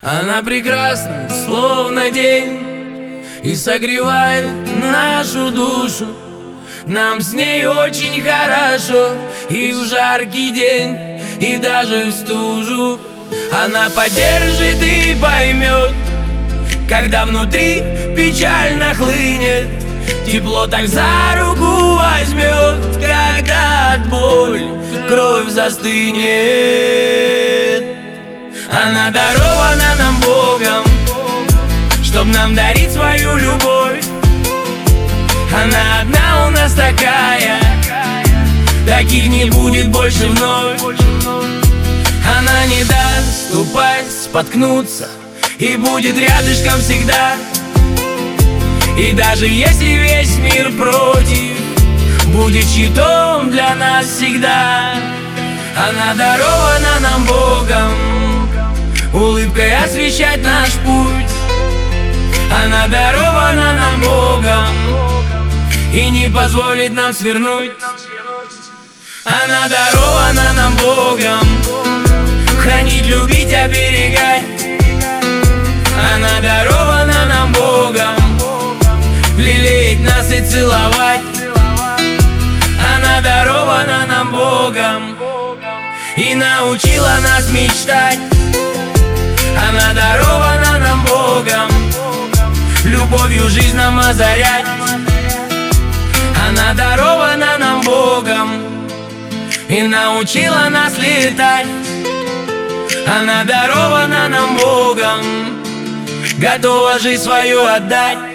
Она прекрасна, словно день, и согревает нашу душу. Нам с ней очень хорошо и в жаркий день, и даже в стужу. Она поддержит и поймет, когда внутри печально хлынет. Тепло так за руку возьмет, когда от боли кровь застынет. Она дарована нам Богом, чтоб нам дарить свою любовь. Она одна у нас такая, таких не будет больше вновь. Она не даст упасть, споткнуться, и будет рядышком всегда. И даже если весь мир против, будет щитом для нас всегда. Она дарована нам Богом, улыбкой освещать наш путь. Она дарована нам Богом и не позволит нам свернуть. Она дарована нам Богом, хранить, любить, оберегать. Она дарована нам Богом, лелеять нас и целовать. Она дарована нам Богом и научила нас мечтать. Она дарована нам Богом, любовью жизнь нам озарять. Она дарована нам Богом и научила нас летать. Она дарована нам Богом, готова жизнь свою отдать.